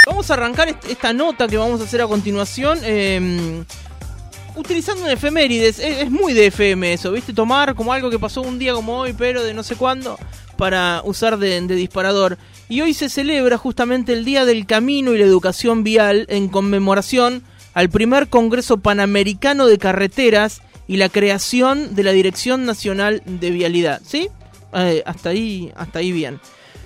Vamos a arrancar esta nota que vamos a hacer a continuación utilizando un efemérides. Es muy de FM eso, ¿viste? Tomar como algo que pasó un día como hoy, pero de no sé cuándo, para usar de disparador. Y hoy se celebra justamente el Día del Camino y la Educación Vial en conmemoración al primer Congreso Panamericano de Carreteras y la creación de la Dirección Nacional de Vialidad, ¿sí? Hasta ahí bien.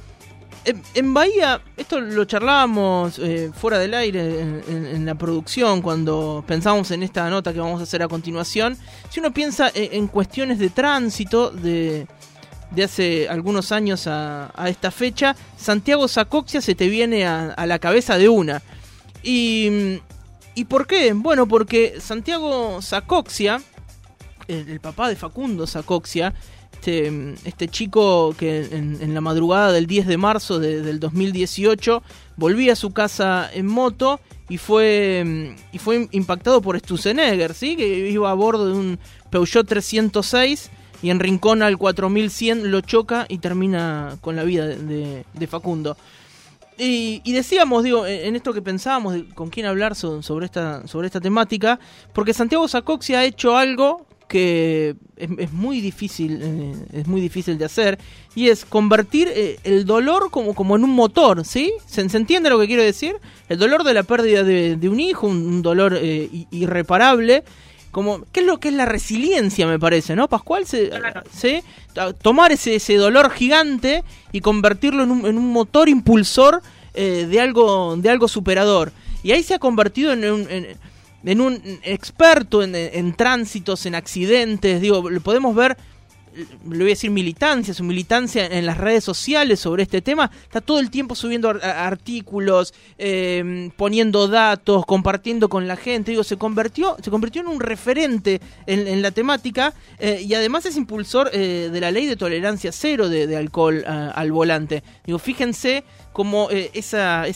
En Bahía, esto lo charlábamos fuera del aire en la producción cuando pensábamos en esta nota que vamos a hacer a continuación. Si uno piensa en cuestiones de tránsito de hace algunos años a esta fecha, Santiago Sacoxia se te viene a la cabeza de una. ¿Y por qué? Bueno, porque Santiago Sacoxia, el papá de Facundo Sacoxia, este chico que en la madrugada del 10 de marzo del 2018 volvía a su casa en moto y fue impactado por Sturzenegger, ¿sí? Que iba a bordo de un Peugeot 306 y en Rincón al 4100 lo choca y termina con la vida de Facundo. Y decíamos, digo, en esto que pensábamos con quién hablar sobre esta temática, porque Santiago Sacoxia ha hecho algo que es muy difícil de hacer, y es convertir el dolor como en un motor, ¿sí? ¿Se entiende lo que quiero decir? El dolor de la pérdida de un hijo, un dolor irreparable, como ¿qué es lo que es la resiliencia, me parece, ¿no, Pascual? ¿Sí? Tomar ese dolor gigante y convertirlo en un motor impulsor de algo superador. Y ahí se ha convertido en un experto en tránsitos, en accidentes. Digo, podemos ver, le voy a decir su militancia en las redes sociales sobre este tema. Está todo el tiempo subiendo artículos, poniendo datos, compartiendo con la gente. Digo, se convirtió en un referente en la temática, y además es impulsor de la ley de tolerancia cero de alcohol al volante. Digo, fíjense cómo esa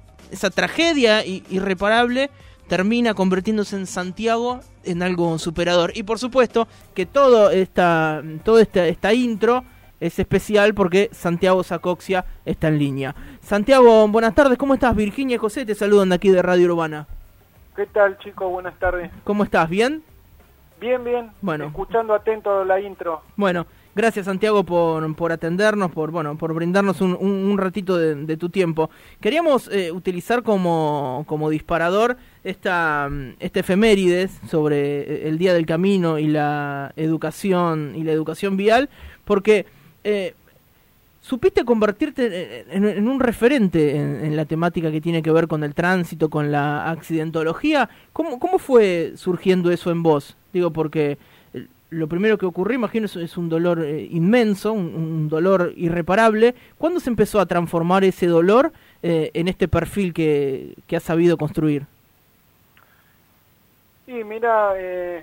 tragedia irreparable termina convirtiéndose en Santiago en algo superador. Y por supuesto que toda esta intro es especial porque Santiago Sacoxia está en línea. Santiago, buenas tardes, ¿cómo estás? Virginia y José te saludan de aquí de Radio Urbana. ¿Qué tal, chicos? Buenas tardes. ¿Cómo estás? ¿Bien? Bien. Bueno. Escuchando atento la intro. Bueno, gracias Santiago por atendernos, por brindarnos un ratito de tu tiempo. Queríamos utilizar como disparador este efemérides sobre el Día del Camino y la educación vial, porque supiste convertirte en un referente en la temática que tiene que ver con el tránsito, con la accidentología. ¿Cómo fue surgiendo eso en vos? Digo, porque lo primero que ocurrió, imagino, es un dolor inmenso, un dolor irreparable. ¿Cuándo se empezó a transformar ese dolor en este perfil que has sabido construir? Sí, mira,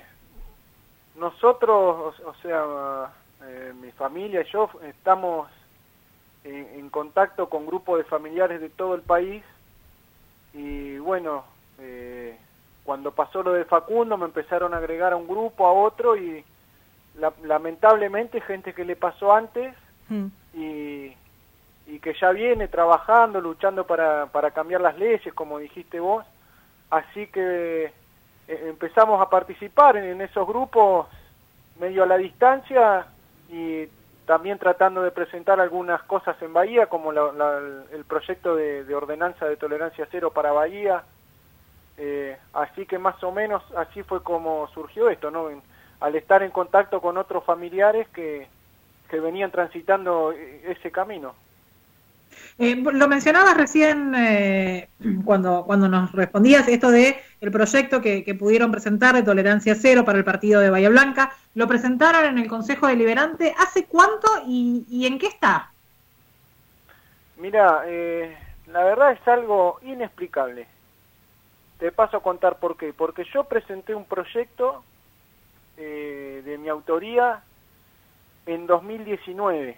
nosotros, mi familia y yo estamos en contacto con grupos de familiares de todo el país, y bueno, cuando pasó lo de Facundo me empezaron a agregar a un grupo, a otro, y lamentablemente gente que le pasó antes y que ya viene trabajando, luchando para cambiar las leyes, como dijiste vos. Así que empezamos a participar en esos grupos medio a la distancia, y también tratando de presentar algunas cosas en Bahía, como el proyecto de ordenanza de tolerancia cero para Bahía. Así que más o menos así fue como surgió esto, ¿no? Al estar en contacto con otros familiares que venían transitando ese camino. Lo mencionabas recién cuando nos respondías esto de el proyecto que pudieron presentar de tolerancia cero para el partido de Bahía Blanca. Lo presentaron en el Consejo Deliberante. ¿Hace cuánto y en qué está? Mira, la verdad es algo inexplicable. Te paso a contar por qué. Porque yo presenté un proyecto de mi autoría en 2019.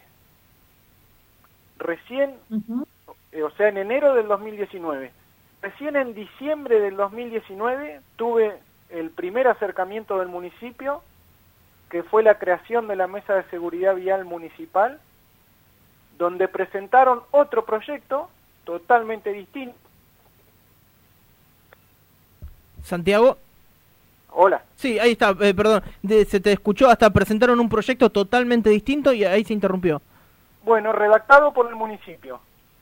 Recién, en enero del 2019. Recién en diciembre del 2019 tuve el primer acercamiento del municipio, que fue la creación de la Mesa de Seguridad Vial Municipal, donde presentaron otro proyecto totalmente distinto, Santiago. Hola. Sí, ahí está, perdón, se te escuchó, hasta presentaron un proyecto totalmente distinto y ahí se interrumpió. Bueno, redactado por el municipio.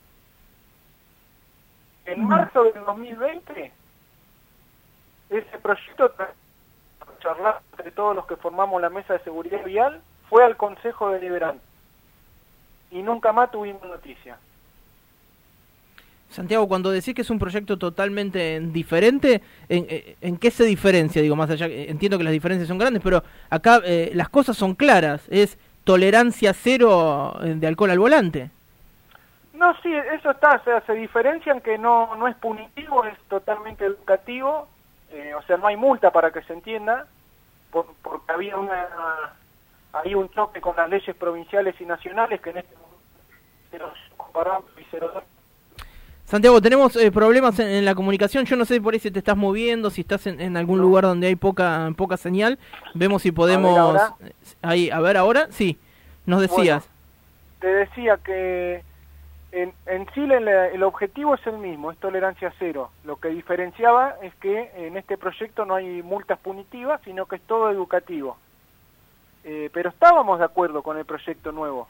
En marzo del 2020, ese proyecto, charlar entre todos los que formamos la mesa de seguridad vial, fue al Consejo Deliberante. Y nunca más tuvimos noticia. Santiago, cuando decís que es un proyecto totalmente diferente, ¿en qué se diferencia? Digo, más allá, entiendo que las diferencias son grandes, pero acá las cosas son claras, es tolerancia cero de alcohol al volante. No, sí, eso está, o sea, se diferencian que no es punitivo, es totalmente educativo, o sea, no hay multa para que se entienda, porque había un choque con las leyes provinciales y nacionales que en este momento 0,5 y 0,2. Santiago, tenemos problemas en la comunicación. Yo no sé por ahí si te estás moviendo, si estás en algún lugar donde hay poca señal. Vemos si podemos... Ahí, a ver, ahora, sí, nos decías. Bueno, te decía que en Chile el objetivo es el mismo, es tolerancia cero. Lo que diferenciaba es que en este proyecto no hay multas punitivas, sino que es todo educativo. Pero estábamos de acuerdo con el proyecto nuevo.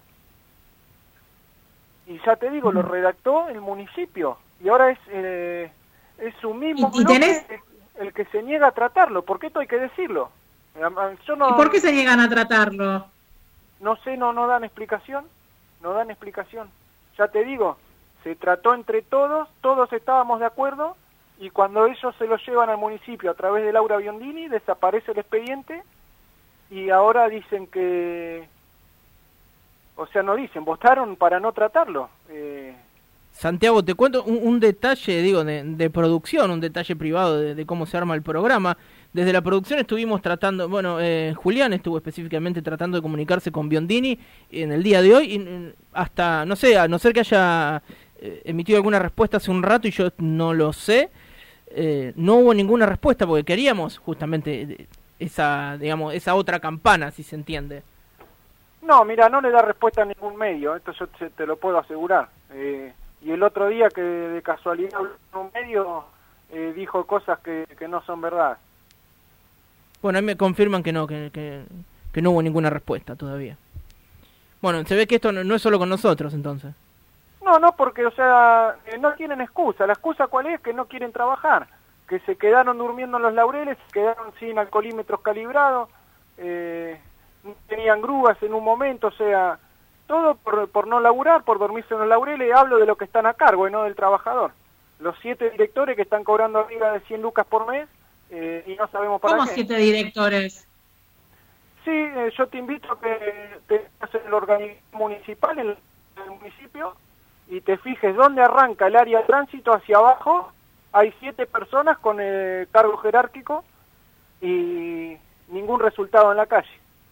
Y ya te digo, lo redactó el municipio. Y ahora es su mismo bloque el que se niega a tratarlo. ¿Por qué esto hay que decirlo? Yo no, ¿Y por qué se niegan a tratarlo? No sé, no dan explicación. No dan explicación. Ya te digo, se trató entre todos estábamos de acuerdo, y cuando ellos se lo llevan al municipio a través de Laura Biondini, desaparece el expediente, y ahora dicen que... O sea, no dicen, votaron para no tratarlo. Santiago, te cuento un detalle, digo, de producción, un detalle privado de cómo se arma el programa. Desde la producción estuvimos tratando, bueno, Julián estuvo específicamente tratando de comunicarse con Biondini en el día de hoy, y hasta, no sé, a no ser que haya emitido alguna respuesta hace un rato y yo no lo sé, no hubo ninguna respuesta porque queríamos justamente esa, digamos, esa otra campana, si se entiende. No, mira, no le da respuesta a ningún medio, esto yo te lo puedo asegurar. Y el otro día que de casualidad habló en un medio, dijo cosas que no son verdad. Bueno, ahí me confirman que no, que no hubo ninguna respuesta todavía. Bueno, se ve que esto no es solo con nosotros, entonces. No, porque, o sea, no tienen excusa. La excusa cuál es, que no quieren trabajar, que se quedaron durmiendo en los laureles, quedaron sin alcoholímetros calibrados, no tenían grúas en un momento, o sea, todo por no laburar, por dormirse en los laureles. Hablo de lo que están a cargo y no del trabajador. Los 7 directores que están cobrando arriba de 100 lucas por mes, y no sabemos para qué. ¿Cómo 7 directores? Sí, yo te invito a que te hagas el organismo municipal, en el municipio, y te fijes dónde arranca el área de tránsito hacia abajo. Hay 7 personas con cargo jerárquico y ningún resultado en la calle.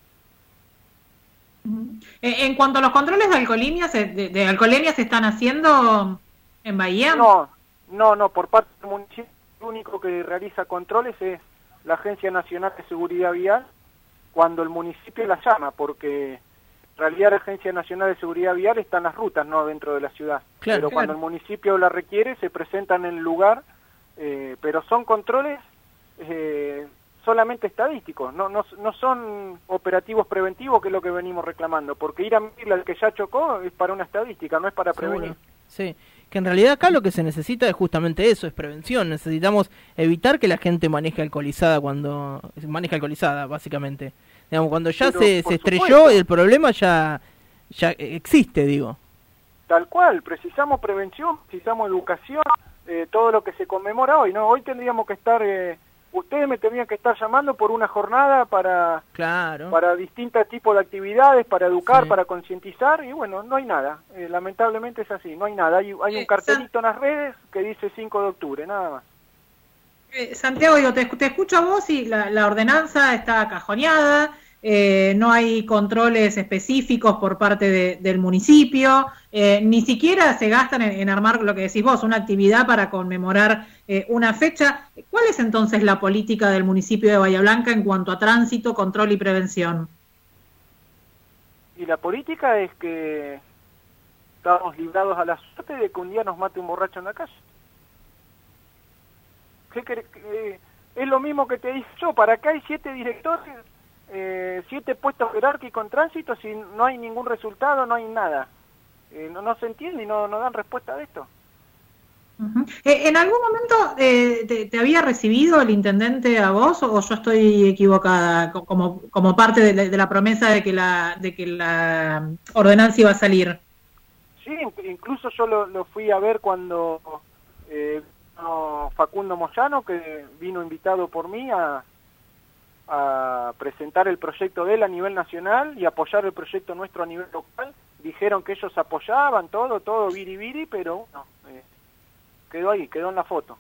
En cuanto a los controles de alcoholemia, de alcoholemia, ¿se están haciendo en Bahía? No, por parte del municipio, el único que realiza controles es la Agencia Nacional de Seguridad Vial, cuando el municipio la llama, porque en realidad la Agencia Nacional de Seguridad Vial está en las rutas, no dentro de la ciudad. Claro, pero cuando el municipio la requiere, se presentan en el lugar, pero son controles solamente estadísticos, no son operativos preventivos, que es lo que venimos reclamando, porque ir a medirle al que ya chocó es para una estadística, no es para prevenir. Sí, que en realidad acá lo que se necesita es justamente eso, es prevención. Necesitamos evitar que la gente maneje alcoholizada básicamente. Digamos, cuando ya se estrelló, el problema ya existe, digo. Tal cual, precisamos prevención, precisamos educación, todo lo que se conmemora hoy, ¿no? Hoy tendríamos que estar, ustedes me tendrían que estar llamando por una jornada para distintos tipos de actividades, para educar, para concientizar, y bueno, no hay nada, lamentablemente es así, no hay nada, hay un cartelito en las redes que dice 5 de octubre, nada más. Santiago, digo, te escucho a vos y la ordenanza está cajoneada, no hay controles específicos por parte del municipio, ni siquiera se gastan en armar lo que decís vos, una actividad para conmemorar una fecha. ¿Cuál es entonces la política del municipio de Bahía Blanca en cuanto a tránsito, control y prevención? Y la política es que estamos librados a la suerte de que un día nos mate un borracho en la calle. es lo mismo que te dije yo, ¿para qué hay 7 directores, 7 puestos jerárquicos en tránsito si no hay ningún resultado, no hay nada? No se entiende y no dan respuesta de esto. Uh-huh. ¿En algún momento te había recibido el intendente a vos o yo estoy equivocada como parte de la promesa de que la ordenanza iba a salir? Sí, incluso yo lo fui a ver cuando Facundo Moyano, que vino invitado por mí a presentar el proyecto de él a nivel nacional y apoyar el proyecto nuestro a nivel local. Dijeron que ellos apoyaban todo viri, pero no, quedó ahí, quedó en la foto.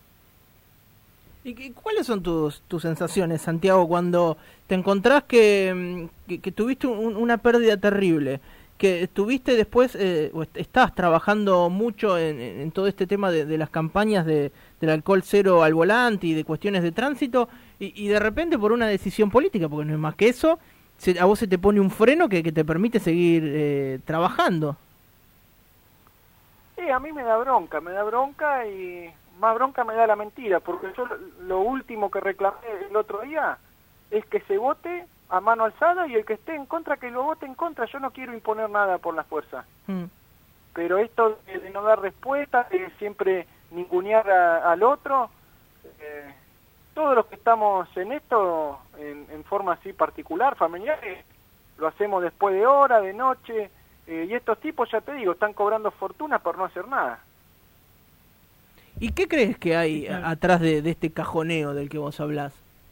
¿Y cuáles son tus sensaciones, Santiago, cuando te encontrás que tuviste una pérdida terrible? Que estuviste después, estás trabajando mucho en todo este tema de las campañas del alcohol cero al volante y de cuestiones de tránsito, y de repente por una decisión política, porque no es más que eso, a vos se te pone un freno que te permite seguir trabajando. Sí, a mí me da bronca y más bronca me da la mentira, porque yo lo último que reclamé el otro día es que se vote a mano alzada y el que esté en contra que lo vote en contra. Yo no quiero imponer nada por la fuerza. Pero esto de no dar respuesta, de siempre ningunear al otro, todos los que estamos en esto, en forma así particular, familiar, lo hacemos después de hora, de noche, y estos tipos, ya te digo, están cobrando fortuna por no hacer nada. ¿Y qué crees que hay atrás de este cajoneo del que vos hablás?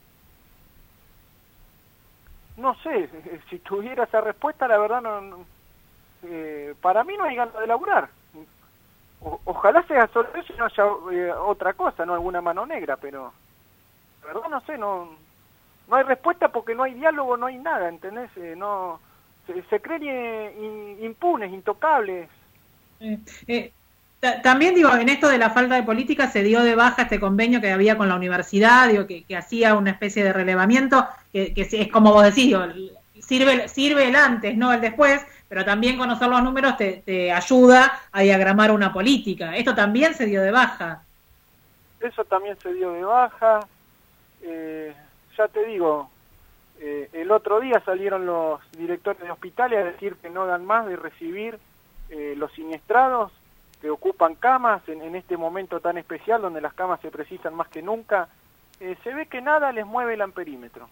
No sé, si tuviera esa respuesta, la verdad para mí no hay ganas de laburar. Ojalá sea solo eso y no haya otra cosa, no alguna mano negra, pero la verdad no sé, no hay respuesta porque no hay diálogo, no hay nada, ¿entendés? No se creen impunes, intocables. También digo, en esto de la falta de política se dio de baja este convenio que había con la universidad, digo, que hacía una especie de relevamiento, que es como vos decís, digo, sirve el antes, no el después, pero también conocer los números te ayuda a diagramar una política. Esto también se dio de baja. Eso también se dio de baja. Ya te digo, el otro día salieron los directores de hospitales a decir que no dan más de recibir los siniestrados que ocupan camas en este momento tan especial donde las camas se precisan más que nunca. Se ve que nada les mueve el amperímetro.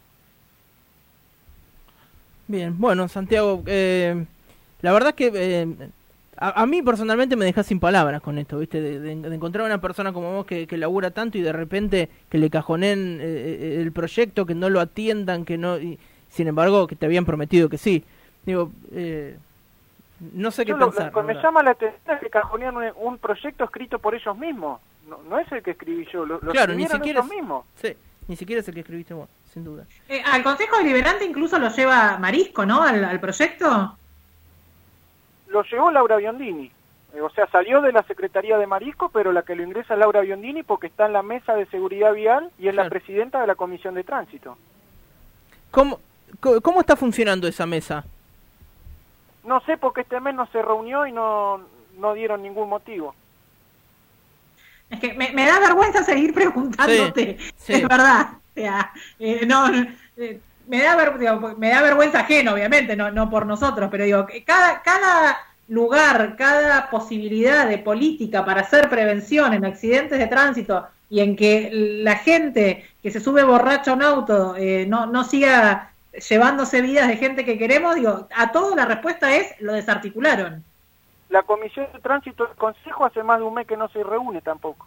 Bien, bueno, Santiago, la verdad es que a mí personalmente me dejas sin palabras con esto, ¿viste? De encontrar a una persona como vos que labura tanto y de repente que le cajoneen el proyecto, que no lo atiendan, que no, y, sin embargo, que te habían prometido que sí. Digo, no sé qué pensar. Lo que me llama la atención es que cajonean un proyecto escrito por ellos mismos. No es el que escribí yo, lo claro, ni siquiera ellos mismos. Sí, ni siquiera es el que escribiste vos, sin duda. Al Consejo Deliberante incluso lo lleva Marisco, ¿no? Al proyecto. Lo llevó Laura Biondini. O sea, salió de la Secretaría de Marisco, pero la que lo ingresa es Laura Biondini porque está en la mesa de seguridad vial y es la presidenta de la Comisión de Tránsito. ¿Cómo está funcionando esa mesa? No sé, porque este mes no se reunió y no dieron ningún motivo. Es que me da vergüenza seguir preguntándote, sí. Es verdad. O sea, me da vergüenza ajena, obviamente, no por nosotros, pero digo, que cada lugar, cada posibilidad de política para hacer prevención en accidentes de tránsito y en que la gente que se sube borracha a un auto no siga llevándose vidas de gente que queremos, digo, a todo la respuesta es lo desarticularon. La Comisión de Tránsito del Consejo hace más de un mes que no se reúne tampoco.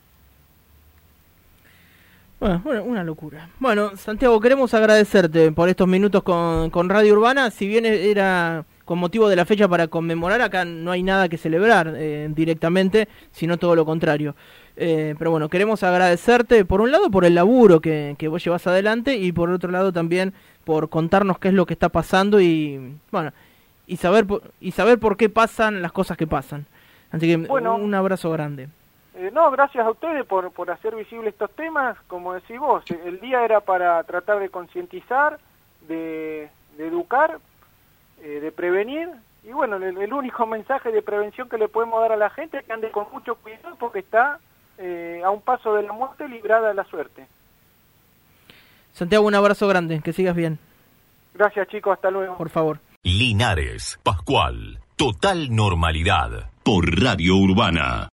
Bueno, una locura. Bueno, Santiago, queremos agradecerte por estos minutos con Radio Urbana. Si bien era con motivo de la fecha para conmemorar, acá no hay nada que celebrar directamente, sino todo lo contrario. Pero bueno, queremos agradecerte, por un lado, por el laburo que vos llevas adelante y por otro lado también por contarnos qué es lo que está pasando y bueno, y saber por qué pasan las cosas que pasan. Así que bueno, un abrazo grande. No, gracias a ustedes por hacer visibles estos temas. Como decís vos, el día era para tratar de concientizar, de educar, de prevenir. Y bueno, el único mensaje de prevención que le podemos dar a la gente es que ande con mucho cuidado porque está a un paso de la muerte, librada de la suerte. Santiago, un abrazo grande, que sigas bien. Gracias, chicos, hasta luego. Por favor. Linares, Pascual, total normalidad. Por Radio Urbana.